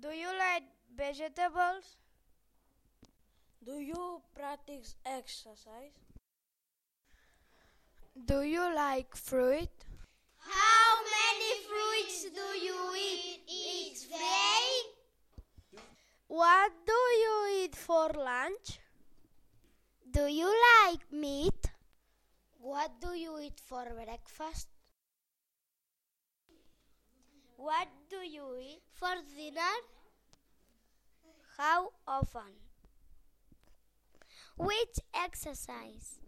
Do you like vegetables? Do you practice exercise? Do you like fruit? How many fruits do you eat each day? What do you eat for lunch? Do you like meat? What do you eat for breakfast? What do you eat For dinner? How often? Which exercise